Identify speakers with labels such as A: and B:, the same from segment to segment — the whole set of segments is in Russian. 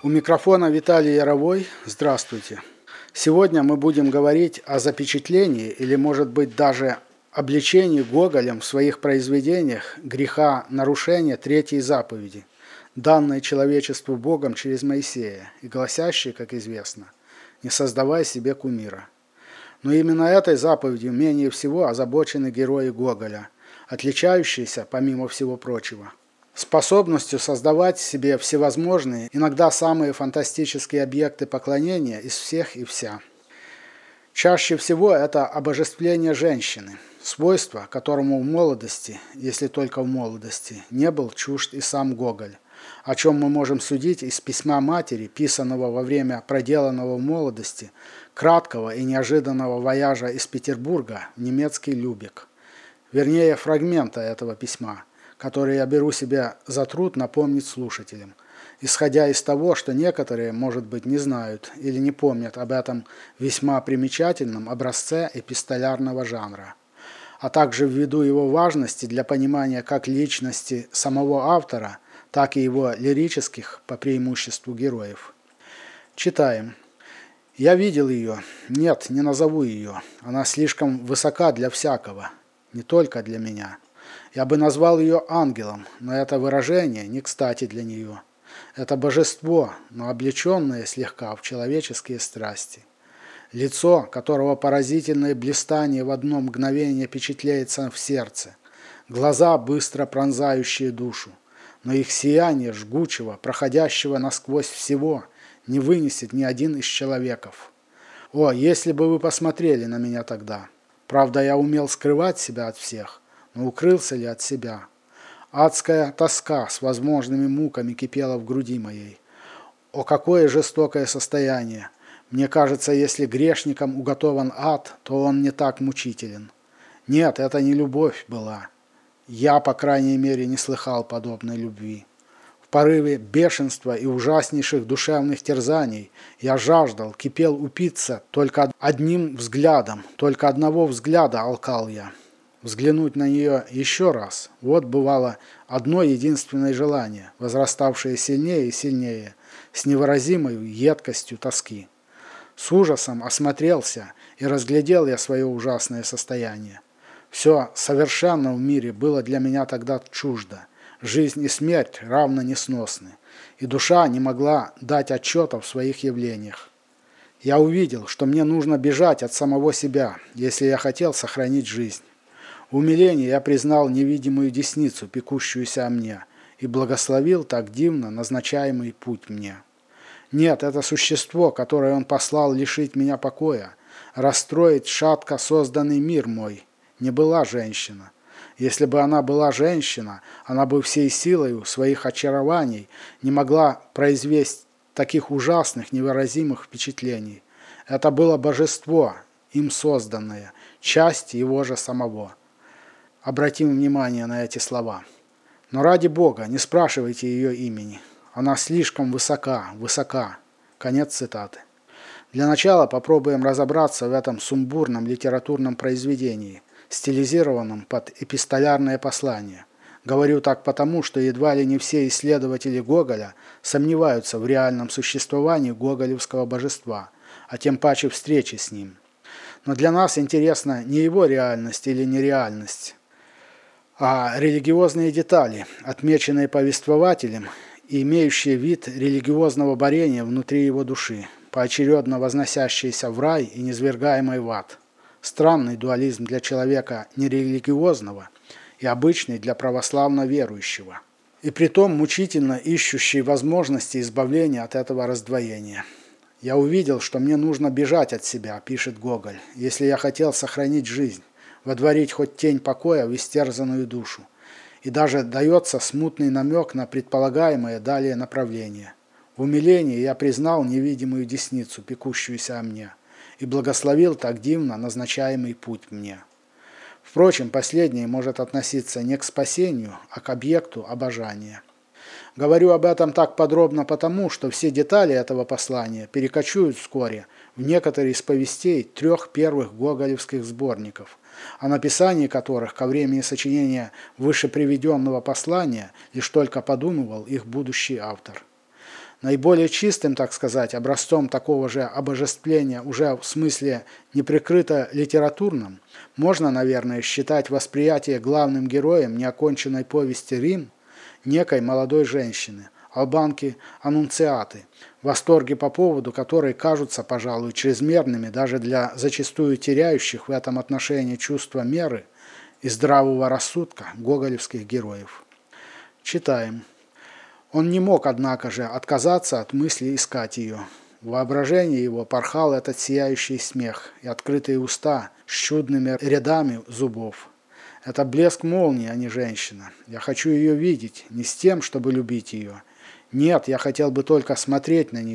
A: У микрофона Виталий Яровой. Здравствуйте. Сегодня мы будем говорить о запечатлении или, может быть, даже обличении Гоголем в своих произведениях греха нарушения третьей заповеди, данной человечеству Богом через Моисея и гласящей, как известно, «Не создавай себе кумира». Но именно этой заповедью менее всего озабочены герои Гоголя, отличающиеся, помимо всего прочего, способностью создавать себе всевозможные, иногда самые фантастические объекты поклонения из всех и вся. Чаще всего это обожествление женщины, свойство, которому в молодости, если только в молодости, не был чужд и сам Гоголь, о чем мы можем судить из письма матери, писанного во время проделанного в молодости, краткого и неожиданного вояжа из Петербурга в немецкий Любек. Вернее, фрагмента этого письма, который я беру себе за труд напомнить слушателям, исходя из того, что некоторые, может быть, не знают или не помнят об этом весьма примечательном образце эпистолярного жанра, а также ввиду его важности для понимания как личности самого автора, так и его лирических, по преимуществу, героев. Читаем. «Я видел ее. Нет, не назову ее. Она слишком высока для всякого, не только для меня. Я бы назвал ее ангелом, но это выражение не кстати для нее. Это божество, но облеченное слегка в человеческие страсти. Лицо, которого поразительное блистание в одно мгновение печатляется в сердце, глаза, быстро пронзающие душу, но их сияние жгучего, проходящего насквозь всего, не вынесет ни один из человеков. О, если бы вы посмотрели на меня тогда! Правда, я умел скрывать себя от всех, но укрылся ли от себя? Адская тоска с возможными муками кипела в груди моей. О, какое жестокое состояние! Мне кажется, если грешникам уготован ад, то он не так мучителен. Нет, это не любовь была. Я, по крайней мере, не слыхал подобной любви. В порыве бешенства и ужаснейших душевных терзаний я жаждал, кипел упиться только одним взглядом, только одного взгляда алкал я. Взглянуть на нее еще раз, вот бывало одно единственное желание, возраставшее сильнее и сильнее, с невыразимой едкостью тоски. С ужасом осмотрелся и разглядел я свое ужасное состояние. Все совершенно в мире было для меня тогда чуждо. Жизнь и смерть равно несносны, и душа не могла дать отчета в своих явлениях. Я увидел, что мне нужно бежать от самого себя, если я хотел сохранить жизнь. В умилении я признал невидимую десницу, пекущуюся о мне, и благословил так дивно назначаемый путь мне. Нет, это существо, которое он послал лишить меня покоя, расстроить шатко созданный мир мой, не была женщина. Если бы она была женщина, она бы всей силою своих очарований не могла произвести таких ужасных, невыразимых впечатлений. Это было божество, им созданное, часть его же самого. Обратим внимание на эти слова. Но ради Бога, не спрашивайте ее имени. Она слишком высока, высока. Конец цитаты. Для начала попробуем разобраться в этом сумбурном литературном произведении, стилизированном под эпистолярное послание. Говорю так потому, что едва ли не все исследователи Гоголя сомневаются в реальном существовании гоголевского божества, а тем паче встречи с ним. Но для нас интересна не его реальность или нереальность, а религиозные детали, отмеченные повествователем и имеющие вид религиозного борения внутри его души, поочередно возносящиеся в рай и низвергаемый в ад. Странный дуализм для человека нерелигиозного и обычный для православно верующего. И притом мучительно ищущий возможности избавления от этого раздвоения. «Я увидел, что мне нужно бежать от себя», – пишет Гоголь, – «если я хотел сохранить жизнь, водворить хоть тень покоя в истерзанную душу». И даже дается смутный намек на предполагаемое далее направление. В умилении я признал невидимую десницу, пекущуюся о мне, и благословил так дивно назначаемый путь мне. Впрочем, последнее может относиться не к спасению, а к объекту обожания. Говорю об этом так подробно потому, что все детали этого послания перекочуют вскоре в некоторые из повестей 3 первых гоголевских сборников, о написании которых ко времени сочинения вышеприведенного послания лишь только подумывал их будущий автор. Наиболее чистым, так сказать, образцом такого же обожествления, уже в смысле неприкрыто литературном, можно, наверное, считать восприятие главным героем неоконченной повести «Рим» некой молодой женщины, албанки Аннунциаты, восторги по поводу которой кажутся, пожалуй, чрезмерными даже для зачастую теряющих в этом отношении чувство меры и здравого рассудка гоголевских героев. Читаем. Он не мог, однако же, отказаться от мысли искать ее. В воображении его порхал этот сияющий смех и открытые уста с чудными рядами зубов. Это блеск молнии, а не женщина. Я хочу ее видеть, не с тем, чтобы любить ее. Нет, я хотел бы только смотреть на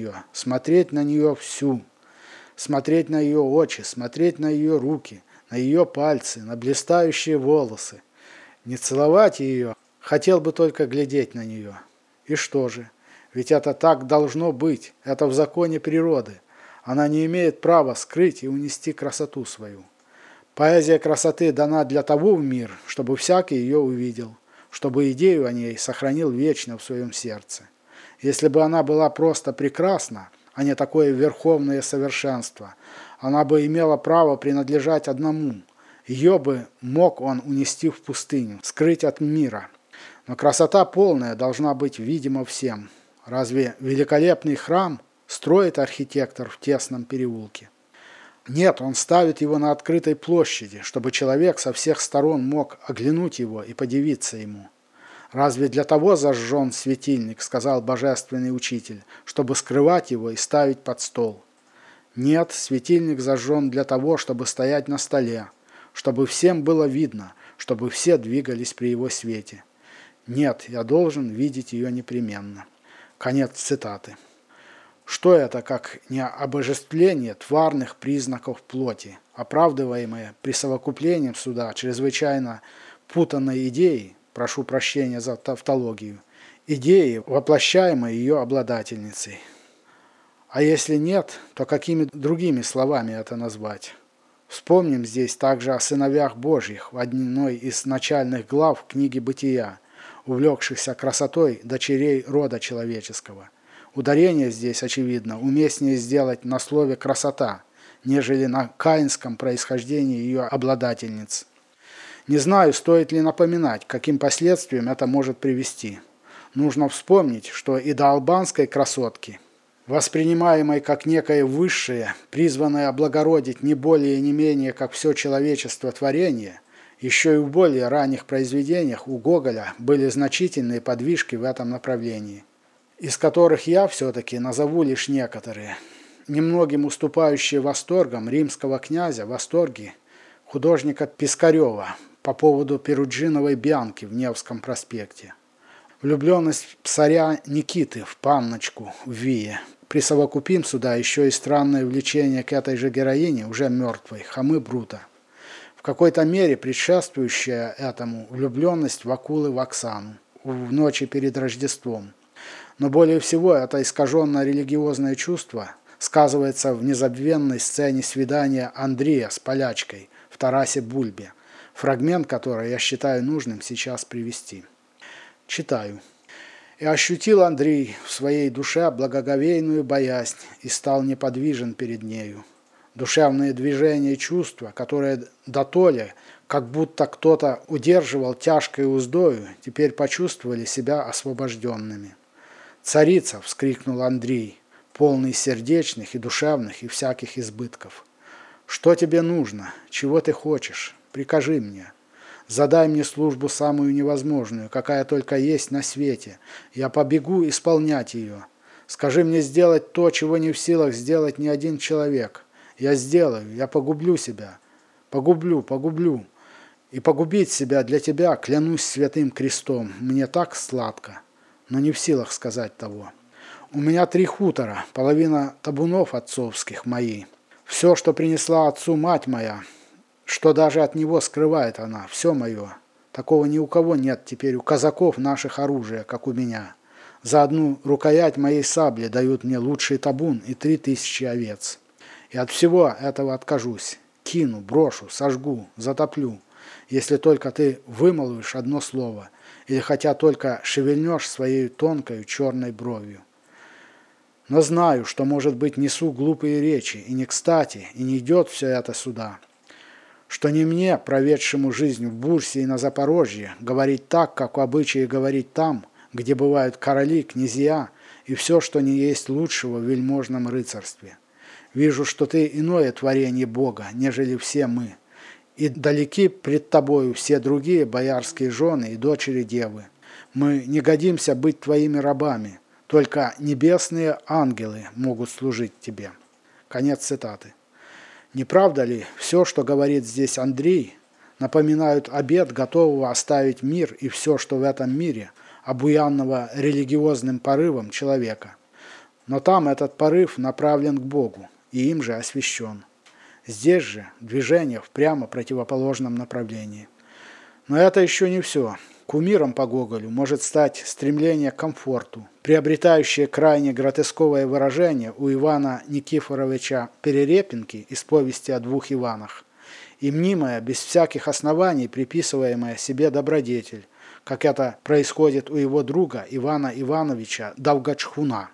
A: нее всю. Смотреть на ее очи, смотреть на ее руки, на ее пальцы, на блистающие волосы. Не целовать ее, хотел бы только глядеть на нее. И что же? Ведь это так должно быть, это в законе природы. Она не имеет права скрыть и унести красоту свою. Поэзия красоты дана для того в мир, чтобы всякий ее увидел, чтобы идею о ней сохранил вечно в своем сердце. Если бы она была просто прекрасна, а не такое верховное совершенство, она бы имела право принадлежать одному. Ее бы мог он унести в пустыню, скрыть от мира. Но красота полная должна быть видима всем. Разве великолепный храм строит архитектор в тесном переулке? Нет, он ставит его на открытой площади, чтобы человек со всех сторон мог оглянуть его и подивиться ему. «Разве для того зажжен светильник, — сказал божественный учитель, — чтобы скрывать его и ставить под стол? Нет, светильник зажжен для того, чтобы стоять на столе, чтобы всем было видно, чтобы все двигались при его свете. Нет, я должен видеть ее непременно». Конец цитаты. Что это, как не обожествление тварных признаков плоти, оправдываемое присовокуплением сюда чрезвычайно путанной идеи, прошу прощения за тавтологию, идеи, воплощаемой ее обладательницей? А если нет, то какими другими словами это назвать? Вспомним здесь также о сыновьях Божьих в одной из начальных глав книги «Бытия», увлекшихся красотой дочерей рода человеческого. Ударение здесь, очевидно, уместнее сделать на слове «красота», нежели на каинском происхождении ее обладательниц. Не знаю, стоит ли напоминать, к каким последствиям это может привести. Нужно вспомнить, что и до албанской красотки, воспринимаемой как некое высшее, призванное облагородить не более и не менее, как все человечество творение, еще и в более ранних произведениях у Гоголя были значительные подвижки в этом направлении, из которых я все-таки назову лишь некоторые. Немногим уступающие восторгам римского князя восторги художника Пискарева по поводу Перуджиновой Бьянки в Невском проспекте. Влюбленность царя Никиты в панночку в Вие. Присовокупим сюда еще и странное влечение к этой же героине, уже мертвой, Хамы Брута. В какой-то мере предшествующая этому влюбленность в акулы в Оксану в ночи перед Рождеством. Но более всего это искаженное религиозное чувство сказывается в незабвенной сцене свидания Андрея с полячкой в Тарасе Бульбе, фрагмент которой я считаю нужным сейчас привести. Читаю. «И ощутил Андрей в своей душе благоговейную боязнь и стал неподвижен перед нею. Душевные движения и чувства, которые дотоле, как будто кто-то удерживал тяжкой уздою, теперь почувствовали себя освобожденными. «Царица!» — вскрикнул Андрей, полный сердечных и душевных и всяких избытков. «Что тебе нужно? Чего ты хочешь? Прикажи мне. Задай мне службу самую невозможную, какая только есть на свете. Я побегу исполнять ее. Скажи мне сделать то, чего не в силах сделать ни один человек. Я сделаю, я погублю себя. Погублю. И погубить себя для тебя, клянусь святым крестом, мне так сладко, но не в силах сказать того. У меня 3 хутора, половина табунов отцовских мои. Все, что принесла отцу мать моя, что даже от него скрывает она, все мое. Такого ни у кого нет теперь у казаков наших оружия, как у меня. За одну рукоять моей сабли дают мне лучший табун и 3000 овец. И от всего этого откажусь. Кину, брошу, сожгу, затоплю, если только ты вымолвишь одно слово, или хотя только шевельнешь своей тонкой черной бровью. Но знаю, что, может быть, несу глупые речи, и не кстати, и не идет все это сюда. Что не мне, проведшему жизнь в Бурсе и на Запорожье, говорить так, как в обычае говорить там, где бывают короли, князья и все, что не есть лучшего в вельможном рыцарстве. Вижу, что ты иное творение Бога, нежели все мы, и далеки пред тобою все другие боярские жены и дочери девы. Мы не годимся быть твоими рабами, только небесные ангелы могут служить тебе». Конец цитаты. Не правда ли, все, что говорит здесь Андрей, напоминают обет готового оставить мир и все, что в этом мире, обуянного религиозным порывом человека. Но там этот порыв направлен к Богу и им же освящен. Здесь же движение в прямо противоположном направлении. Но это еще не все. Кумиром по Гоголю может стать стремление к комфорту, приобретающее крайне гротесковое выражение у Ивана Никифоровича Перерепинки из повести о двух Иванах, и мнимая, без всяких оснований приписываемая себе добродетель, как это происходит у его друга Ивана Ивановича Долгочхуна.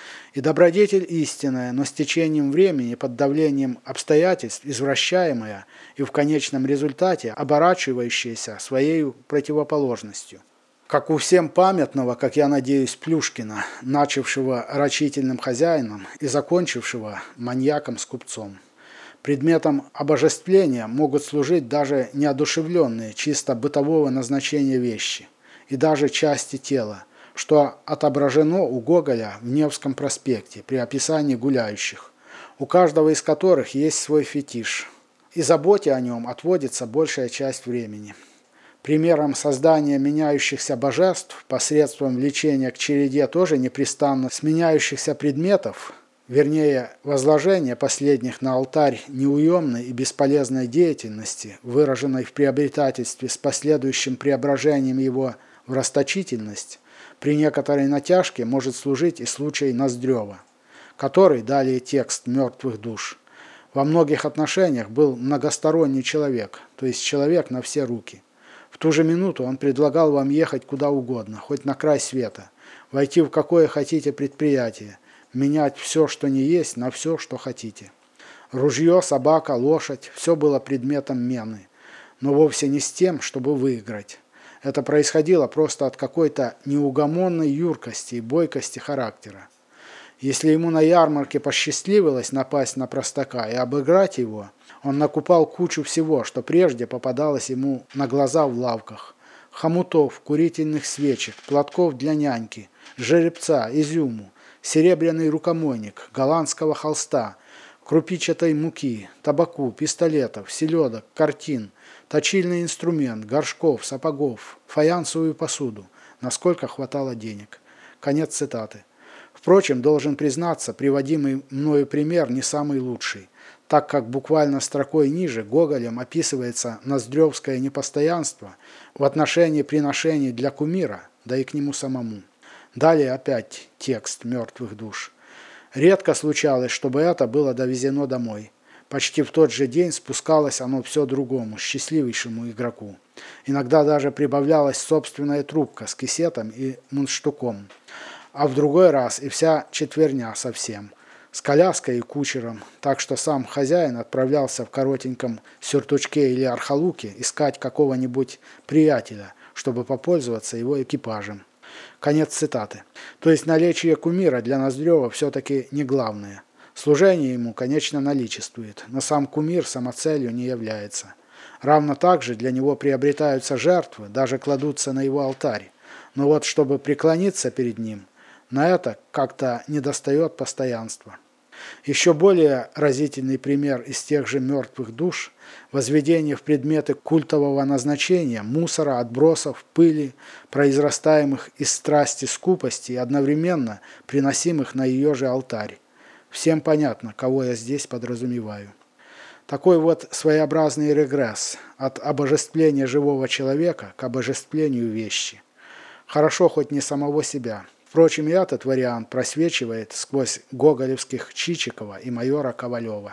A: И добродетель истинная, но с течением времени, под давлением обстоятельств, извращаемая и в конечном результате оборачивающаяся своей противоположностью. Как у всем памятного, как я надеюсь, Плюшкина, начавшего рачительным хозяином и закончившего маньяком с купцом. Предметом обожествления могут служить даже неодушевленные, чисто бытового назначения вещи и даже части тела, что отображено у Гоголя в Невском проспекте при описании гуляющих, у каждого из которых есть свой фетиш, и заботе о нем отводится большая часть времени. Примером создания меняющихся божеств посредством влечения к череде тоже непрестанно сменяющихся предметов, вернее, возложение последних на алтарь неуемной и бесполезной деятельности, выраженной в приобретательстве с последующим преображением его в расточительность, при некоторой натяжке может служить и случай Ноздрева, который, далее текст «Мертвых душ», во многих отношениях был многосторонний человек, то есть человек на все руки. В ту же минуту он предлагал вам ехать куда угодно, хоть на край света, войти в какое хотите предприятие, менять все, что не есть, на все, что хотите. Ружье, собака, лошадь – все было предметом мены, но вовсе не с тем, чтобы выиграть. Это происходило просто от какой-то неугомонной юркости и бойкости характера. Если ему на ярмарке посчастливилось напасть на простака и обыграть его, он накупал кучу всего, что прежде попадалось ему на глаза в лавках. Хомутов, курительных свечек, платков для няньки, жеребца, изюму, серебряный рукомойник, голландского холста, крупичатой муки, табаку, пистолетов, селедок, картин, точильный инструмент, горшков, сапогов, фаянсовую посуду, насколько хватало денег. Конец цитаты. Впрочем, должен признаться, приводимый мною пример не самый лучший, так как буквально строкой ниже Гоголем описывается ноздревское непостоянство в отношении приношений для кумира, да и к нему самому. Далее опять текст «Мертвых душ». Редко случалось, чтобы это было довезено домой. Почти в тот же день спускалось оно все другому, счастливейшему игроку. Иногда даже прибавлялась собственная трубка с кисетом и мундштуком. А в другой раз и вся четверня совсем, с коляской и кучером, так что сам хозяин отправлялся в коротеньком сюртучке или архалуке искать какого-нибудь приятеля, чтобы попользоваться его экипажем. Конец цитаты. То есть наличие кумира для Ноздрева все-таки не главное. Служение ему, конечно, наличествует, но сам кумир самоцелью не является. Равно так же для него приобретаются жертвы, даже кладутся на его алтарь. Но вот чтобы преклониться перед ним, на это как-то недостает постоянства. Еще более разительный пример из тех же «Мертвых душ» – возведение в предметы культового назначения мусора, отбросов, пыли, произрастаемых из страсти скупости и одновременно приносимых на ее же алтарь. Всем понятно, кого я здесь подразумеваю. Такой вот своеобразный регресс от обожествления живого человека к обожествлению вещи. Хорошо хоть не самого себя. Впрочем, и этот вариант просвечивает сквозь гоголевских Чичикова и майора Ковалева.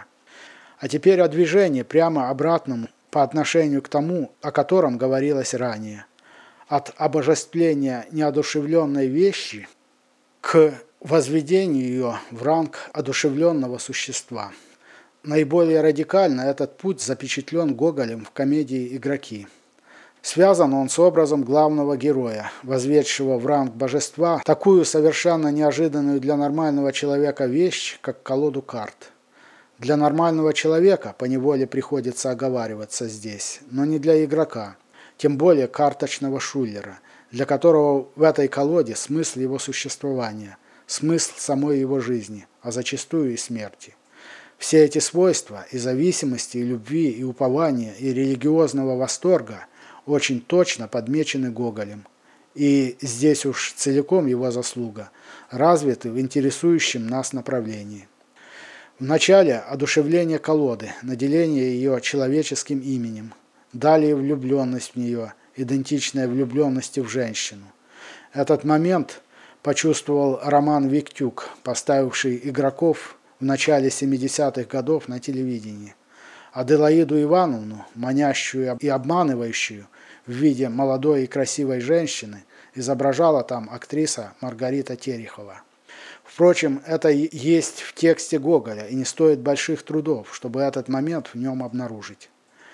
A: А теперь о движении прямо обратному по отношению к тому, о котором говорилось ранее. От обожествления неодушевленной вещи к возведению ее в ранг одушевленного существа. Наиболее радикально этот путь запечатлен Гоголем в комедии «Игроки». Связан он с образом главного героя, возведшего в ранг божества такую совершенно неожиданную для нормального человека вещь, как колоду карт. Для нормального человека поневоле приходится оговариваться здесь, но не для игрока, тем более карточного шулера, для которого в этой колоде смысл его существования, смысл самой его жизни, а зачастую и смерти. Все эти свойства и зависимости, и любви, и упования, и религиозного восторга очень точно подмечены Гоголем. И здесь уж целиком его заслуга, развиты в интересующем нас направлении. Вначале одушевление колоды, наделение ее человеческим именем, далее влюбленность в нее, идентичная влюбленности в женщину. Этот момент почувствовал Роман Виктюк, поставивший игроков в начале 70-х годов на телевидении. Аделаиду Ивановну, манящую и обманывающую в виде молодой и красивой женщины, изображала там актриса Маргарита Терехова. Впрочем, это есть в тексте Гоголя, и не стоит больших трудов, чтобы этот момент в нем обнаружить.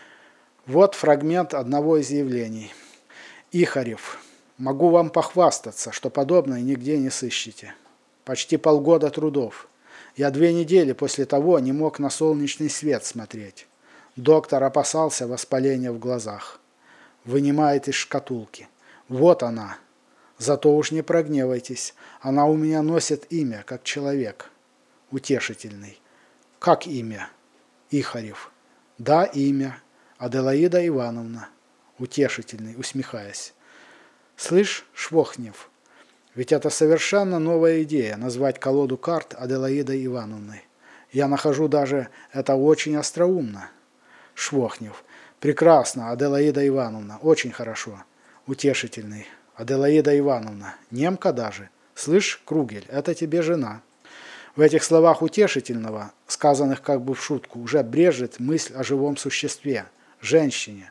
A: Вот фрагмент одного из явлений. Ихарев. Могу вам похвастаться, что подобное нигде не сыщете. Почти полгода трудов. Я 2 недели после того не мог на солнечный свет смотреть. Доктор опасался воспаления в глазах. Вынимает из шкатулки. Вот она. Зато уж не прогневайтесь. Она у меня носит имя, как человек. Утешительный. Как имя? Ихарев. Да, имя. Аделаида Ивановна. Утешительный, усмехаясь. Слышь, Швохнев, ведь это совершенно новая идея назвать колоду карт Аделаидой Ивановной. Я нахожу даже это очень остроумно. Швохнев. Прекрасно, Аделаида Ивановна, очень хорошо. Утешительный. Аделаида Ивановна, немка даже. Слышь, Кругель, это тебе жена. В этих словах утешительного, сказанных как бы в шутку, уже брежет мысль о живом существе, женщине,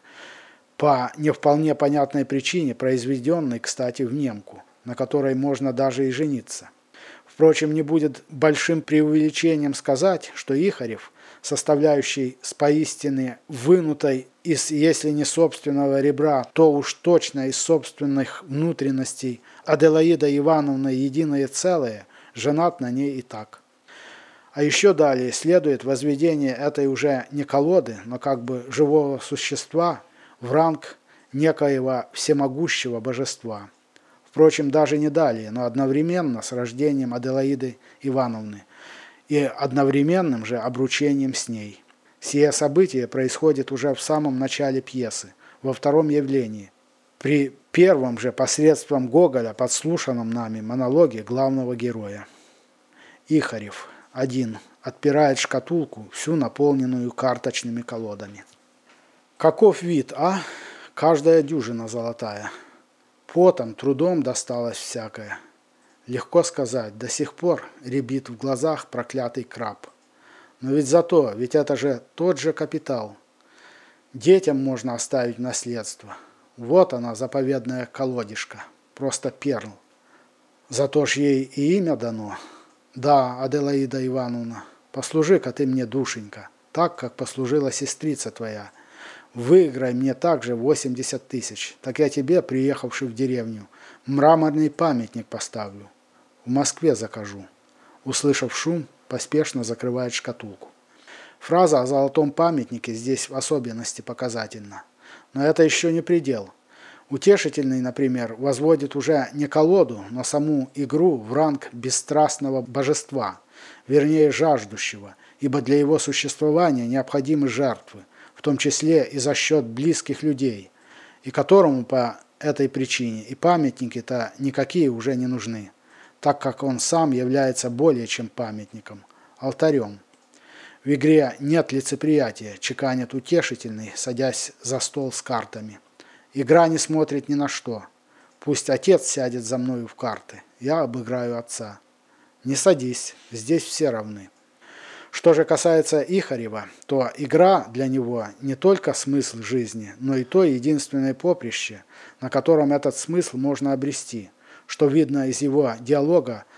A: по не вполне понятной причине, произведенной, кстати, в немку, на которой можно даже и жениться. Впрочем, не будет большим преувеличением сказать, что Ихарев, составляющий с поистине вынутой из, если не собственного ребра, то уж точно из собственных внутренностей Аделаида Ивановна единое целое, женат на ней и так. А еще далее следует возведение этой уже не колоды, но как бы живого существа в ранг некоего всемогущего божества. Впрочем, даже не далее, но одновременно с рождением Аделаиды Ивановны и одновременным же обручением с ней. Сие событие происходит уже в самом начале пьесы, во втором явлении, при первом же посредством Гоголя подслушанном нами монологе главного героя. Ихарев. 1. Отпирает шкатулку, всю наполненную карточными колодами. Каков вид, а? Каждая дюжина золотая. Потом, трудом досталось всякое. Легко сказать, до сих пор рябит в глазах проклятый краб. Но ведь зато, ведь это же тот же капитал. Детям можно оставить в наследство. Вот она, заповедная колодишка, просто перл. Зато ж ей и имя дано. Да, Аделаида Ивановна, послужи-ка ты мне, душенька, так, как послужила сестрица твоя. Выиграй мне также 80 тысяч, так я тебе, приехавший в деревню, мраморный памятник поставлю. В Москве закажу. Услышав шум, поспешно закрывает шкатулку. Фраза о золотом памятнике здесь в особенности показательна. Но это еще не предел. Утешительный, например, возводит уже не колоду, но саму игру в ранг бесстрастного божества, вернее жаждущего, ибо для его существования необходимы жертвы, в том числе и за счет близких людей, и которому по этой причине и памятники-то никакие уже не нужны, так как он сам является более чем памятником, алтарем. В игре нет лицеприятия, чеканит утешительный, садясь за стол с картами. Игра не смотрит ни на что. Пусть отец сядет за мною в карты, я обыграю отца. Не садись, здесь все равны. Что же касается Ихарева, то игра для него не только смысл жизни, но и то единственное поприще, на котором этот смысл можно обрести, что видно из его диалога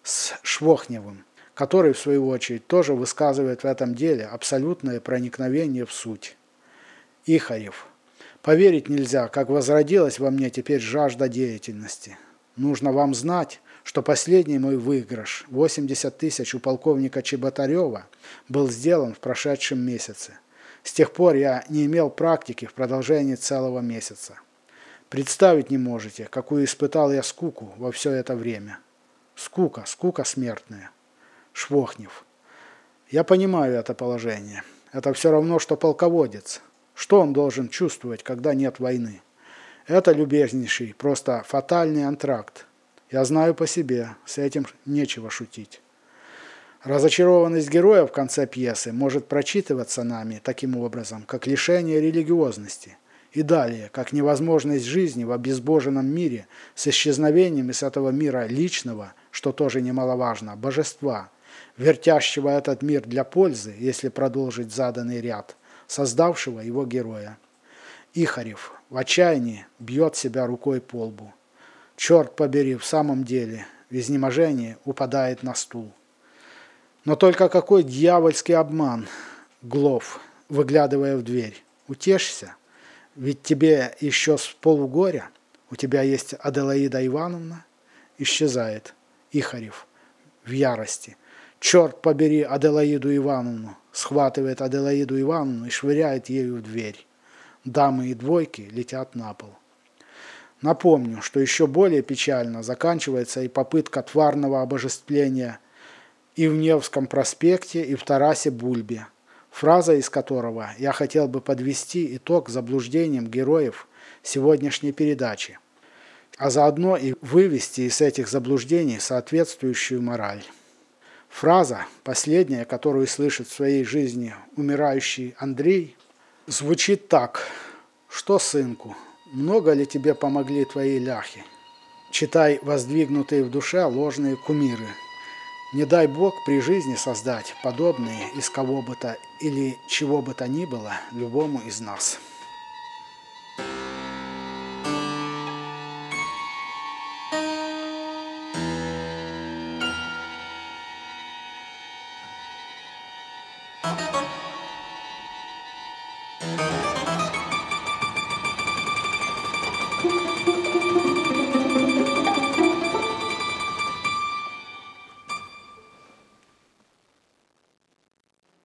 A: с Швохневым, который, в свою очередь, тоже высказывает в этом деле абсолютное проникновение в суть. Ихарев. Поверить нельзя, как возродилась во мне теперь жажда деятельности. Нужно вам знать, что последний мой выигрыш, 80 тысяч у полковника Чеботарева, был сделан в прошедшем месяце. С тех пор я не имел практики в продолжении целого месяца. Представить не можете, какую испытал я скуку во все это время. Скука смертная. Швохнев. Я понимаю это положение. Это все равно, что полководец. Что он должен чувствовать, когда нет войны? Это, любезнейший, просто фатальный антракт. Я знаю по себе, с этим нечего шутить. Разочарованность героя в конце пьесы может прочитываться нами таким образом, как лишение религиозности, и далее, как невозможность жизни в обезбоженном мире с исчезновением из этого мира личного, что тоже немаловажно, божества, вертящего этот мир для пользы, если продолжить заданный ряд, создавшего его героя. Ихарев в отчаянии бьет себя рукой по лбу. Черт побери, в самом деле, в изнеможении упадает на стул. Но только какой дьявольский обман, Глов, выглядывая в дверь. Утешься, ведь тебе еще с полугоря, у тебя есть Аделаида Ивановна. Исчезает. Ихарев в ярости. Черт побери Аделаиду Ивановну. Схватывает Аделаиду Ивановну и швыряет ею в дверь. Дамы и двойки летят на пол. Напомню, что еще более печально заканчивается и попытка тварного обожествления и в Невском проспекте, и в Тарасе Бульбе, фраза из которого я хотел бы подвести итог заблуждениям героев сегодняшней передачи, а заодно и вывести из этих заблуждений соответствующую мораль. Фраза, последняя, которую слышит в своей жизни умирающий Андрей, звучит так: «Что, сынку, много ли тебе помогли твои ляхи? Читай воздвигнутые в душе ложные кумиры. Не дай Бог при жизни создать подобные из кого бы то или чего бы то ни было любому из нас».